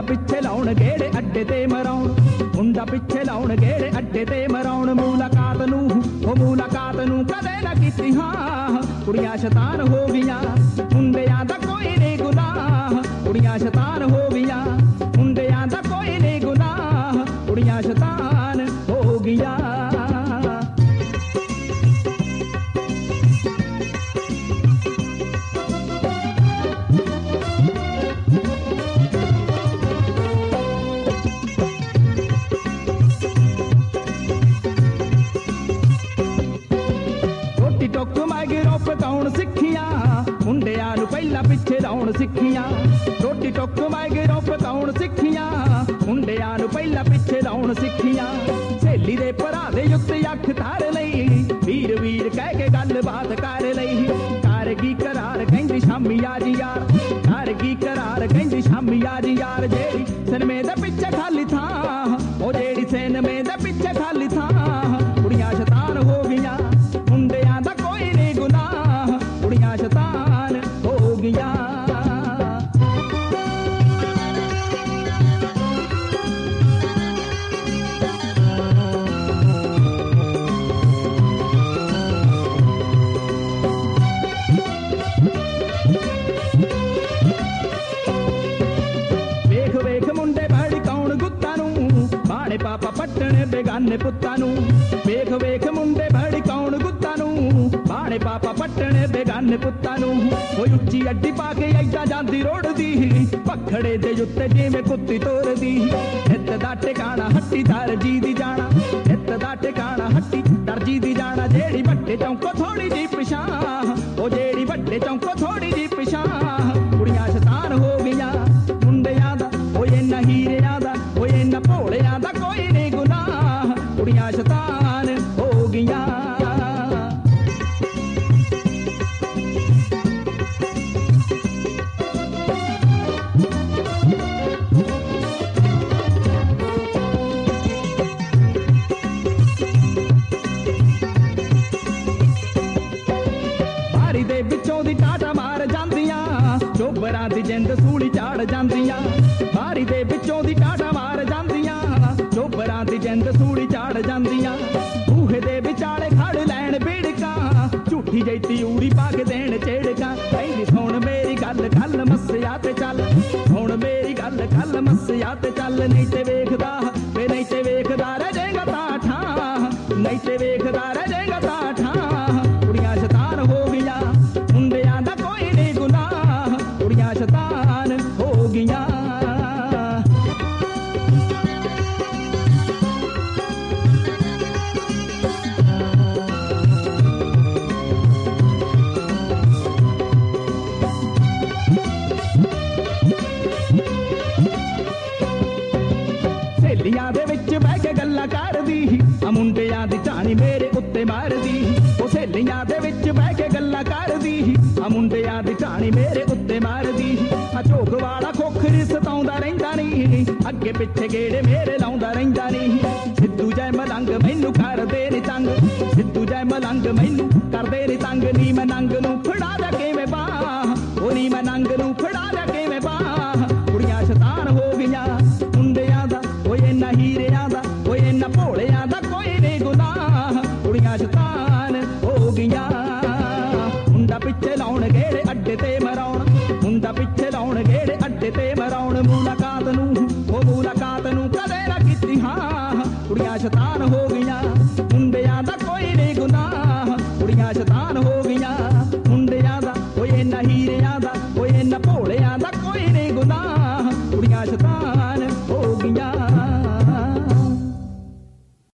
ਪਿੱਛੇ ਲਾਉਣ ਗੇੜੇ ਅੱਡੇ ਤੇ ਮਰਾਉਣ, ਮੁੰਡਾ ਪਿੱਛੇ ਲਾਉਣ ਗੇੜੇ ਅੱਡੇ ਤੇ ਮਰਾਉਣ। ਮੁਲਾਕਾਤ ਨੂੰ ਕਦੇ ਨਾ ਕੀਤੀ ਹਾਂ, ਕੁੜੀਆਂ ਸ਼ੈਤਾਨ ਹੋ ਗਈਆਂ, ਮੁੰਡਿਆਂ ਦਾ ਕੋਈ ਨਹੀਂ ਗੁਨਾਹ। ਕੁੜੀਆਂ ਸ਼ੈਤਾਨ ਹੋ ਗਈਆਂ, ਮੁੰਡਿਆਂ ਦਾ ਕੋਈ ਨਹੀਂ ਗੁਨਾਹ। ਕੁੜੀਆਂ ਸ਼ੈਤਾਨ ਹੋ ਗਈਆਂ। ਟੁੱਕ ਮਗਰੋਂ ਪਕਾਉਣ ਸਿੱਖੀਆਂ, ਮੁੰਡਿਆਂ ਨੂੰ ਪਹਿਲਾਂ ਪਿੱਛੇ ਲਾਉਣ ਸਿੱਖੀਆਂ। ਰੋਟੀ ਟੁੱਕ ਮਗਰੋਂ ਪਕਾਉਣ ਸਿੱਖੀਆਂ, ਮੁੰਡਿਆਂ ਨੂੰ ਪਹਿਲਾਂ ਪਿੱਛੇ ਲਾਉਣ ਸਿੱਖੀਆਂ। ਸਹੇਲੀ ਦੇ ਭਰਾ ਦੇ ਉੱਤੇ ਅੱਖ ਧਾਰ ਲਈ, ਵੀਰ ਵੀਰ ਕਹਿ ਕੇ ਗੱਲਬਾਤ ਕਰ ਲਈ। ਕਰ ਕੀ ਕਰਾਰ ਕਹਿੰਦੀ ਸ਼ਾਮੀ ਆ ਜੀ ਯਾਰ, ਕਰ ਕੀ ਕਰਾਰ ਕਹਿੰਦੀ ਸ਼ਾਮੀ ਆ ਜੀ ਯਾਰ। ਜਿਹੜੀ ਸਿਨਮੇ ਦੇ ਪਿੱਛੇ ਖਾਲੀ ਥਾਂ, ਉਹ ਜਿਹੜੀ ਸਿਨਮੇ ਦੇ ਪਿੱਛੇ ਖਾਲੀ ਥਾਂ। ਕੁੜੀਆਂ ਸ਼ੈਤਾਨ ਹੋ ਗਈਆਂ, ਮੁੰਡਿਆਂ ਦਾ ਕੋਈ ਨਹੀਂ ਗੁਨਾਹ। ਕੁੜੀਆਂ ਸ਼ੈਤਾਨ ਹੋ ਗਈਆਂ। ਵੇਖ ਵੇਖ ਮੁੰਡੇ ਭੜਕਾਉਣ ਗੁੱਤਾਂ ਨੂੰ, ਬਾਣੇ ਪਾਪਾ ਪੱਟਣ ਬੇਗਾਨੇ ਪੁੱਤਾਂ ਨੂੰ। ਵੇਖ ਵੇਖ ਮੁੰਡੇ ਭੜਕਾਉਣ ਗੁੱਤਾਂ ਨੂੰ, ਬਾਣੇ ਪਾਪਾ ਪੱਟਣ ਬੇਗਾਨੇ ਪੁੱਤਾਂ ਨੂੰ। ਕੋਈ ਉੱਚੀ ਅੱਡੀ ਪਾ ਕੇ ਐਦਾਂ ਜਾਂਦੀ ਰੋੜਦੀ, ਪਖੜੇ ਦੇ ਉੱਤੇ ਜਿਵੇਂ ਕੁੱਤੀ ਤੋਰਦੀ। ਇੱਤ ਦਾ ਟਿਕਾਣਾ ਹੱਟੀ ਦਰਜੀ ਦੀ ਜਾਣਾ, ਇੱਤ ਦਾ ਟਿਕਾਣਾ ਹੱਟੀ ਦਰਜੀ ਦੀ ਜਾਣਾ। ਜਿਹੜੀ ਵੱਡੇ ਚੌਂਕੋ ਥੋੜੀ ਜੀ ਪਿਛਾਂ, ਉਹ ਜਿਹੜੀ ਵੱਡੇ ਚੌਂਕੋ ਥੋੜੀ ਜੀ ਪਿਛਾਂ। ਕੁੜੀਆਂ ਸ਼ੈਤਾਨ ਹੋ ਗਈਆਂ, ਮੁੰਡਿਆਂ ਦਾ ਓਏ ਨਾ ਹੀਰਿਆਂ ਦਾ, ਓਏ ਨਾ ਭੋਲਿਆਂ ਦਾ ਕੋਈ ਨਹੀਂ ਗੁਨਾਹ। ਕੁੜੀਆਂ ਸ਼ੈਤਾਨ ਹੋ ਗਈਆਂ। ਬਾਰੀ ਦੇ ਵਿੱਚੋਂ ਦੀ ਟਾਟਾ ਮਾਰ ਜਾਂਦੀਆਂ, ਚੋਬਰਾਂ ਦੀ ਜਿੰਦ ਸੂਲੀ ਝਾੜ ਜਾਂਦੀਆਂ। ਬਾਰੀ ਦੇ ਵਿੱਚੋਂ ਦੀ ਟਾਟਾ ਮਾਰ ਜਾਂਦੀਆਂ, ਚੋਬਰਾਂ ਦੀ ਜਿੰਦ ਸੂਲੀ ਝਾੜ ਜਾਂਦੀਆਂ। ਬੂਹੇ ਦੇ ਵਿਚਾਲੇ ਖੜ ਲੈਣ ਬਿੜਕਾਂ, ਝੂਠੀ ਜਿਹੀ ਤਿਊੜੀ ਪਾ ਕੇ ਦੇਣ ਛੇੜਕਾਂ। ਕਹਿੰਦੀ ਸੁਣ ਮੇਰੀ ਗੱਲ ਕੱਲ ਮੱਸਿਆ ਤੇ ਚੱਲ, ਹੁਣ ਮੇਰੀ ਗੱਲ ਕੱਲ ਮੱਸਿਆ ਤੇ ਚੱਲ। ਨਹੀਂ ਤੇ ਵੇਖਦਾ ਵੇ ਨਹੀਂ ਤੇ ਵੇਖਦਾ ਰਹਿ ਜਾਏਗਾ ਤਾਠਾਂ, ਨਹੀਂ ਤੇ ਵੇਖਦਾ ਰਹਿ ਜਾਏਗਾ ਤਾਠਾਂ। ਕੁੜੀਆਂ ਸ਼ੈਤਾਨ ਹੋ ਗਈਆਂ, ਮੁੰਡਿਆਂ ਦਾ ਕੋਈ ਨਹੀਂ ਗੁਨਾਹ। ਕੁੜੀਆਂ ਸ਼ੈਤਾਨ ਹੋ ਗਈਆਂ। ਸਹੇਲੀਆਂ ਦੇ ਵਿੱਚ ਬਹਿ ਕੇ ਗੱਲਾਂ ਕਰਦੀ, ਆ ਮੁੰਡਿਆਂ ਦੀ ਝਾਣੀ ਮੇਰੇ ਉੱਤੇ ਮਾਰਦੀ। ਉਹ ਸਹੇਲੀਆਂ ਦੇ ਵਿੱਚ ਬਹਿ ਕੇ ਗੱਲਾਂ ਕਰਦੀ, ਆ ਮੁੰਡਿਆਂ ਦੀ ਝਾਣੀ ਮੇਰੇ ਉੱਤੇ ਮਾਰਦੀ। ਆ ਝੋਕ ਵਾਲਾ ਖੋਖਰੀ ਸਤਾਉਂਦਾ ਰਹਿੰਦਾ ਨੀ, ਅੱਗੇ ਪਿੱਛੇ ਗੇੜੇ ਮੇਰੇ ਲਾਉਂਦਾ ਰਹਿੰਦਾ ਨੀ। ਸਿੱਧੂ ਜੈ ਮਲੰਗ ਮੈਨੂੰ ਕਰਦੇ ਨੀ ਤੰਗ, ਸਿੱਧੂ ਜੈ ਮਲੰਗ ਮੈਨੂੰ ਕਰਦੇ ਨੀ ਤੰਗ। ਨੀ ਮੈਂ ਨੰਗ ਨੂੰ ਫੜਾ ਜਾ ਕਿਵੇਂ ਬਾਹ, ਉਹ ਨੀ ਮੈਂ ਨੰਗ ਨੂੰ ਫੜਾ ਜਾ ਕਿਵੇਂ ਬਾਹ। ਕੁੜੀਆਂ ਸ਼ੈਤਾਨ ਹੋ ਗਈਆਂ, ਮੁੰਡਿਆਂ ਦਾ ਓਏ ਨਾ ਹੀਰਿਆਂ ਦਾ, ਓਏ ਨਾ ਭੋਲਿਆਂ ਦਾ ਕੋਈ ਨਹੀਂ ਗੁਨਾਹ। ਕੁੜੀਆਂ ਸ਼ੈਤਾਨ ਹੋ ਗਈਆਂ। ਮੁੰਡਾ ਪਿੱਛੇ ਲਾਉਣ ਗੇੜੇ ਅੱਡੇ ਤੇ ਮਰਾਉਣ, ਮੁੰਡਾ ਪਿੱਛੇ ਲਾਉਣ ਗੇੜੇ ਅੱਡੇ ਤੇ ਮਰਾਉਣ। ਮੁਲਾਕਾਤ ਨੂੰ ਕਦੇ ਨਾ ਕੀਤੀ ਹਾਂ, ਕੁੜੀਆਂ ਸ਼ੈਤਾਨ ਹੋ ਗਈਆਂ, ਮੁੰਡਿਆਂ ਦਾ ਕੋਈ ਨਹੀਂ ਗੁਨਾਹ। ਕੁੜੀਆਂ ਸ਼ੈਤਾਨ ਹੋ ਗਈਆਂ, ਮੁੰਡਿਆਂ ਦਾ ਓਏ ਨਾ ਹੀਰੇ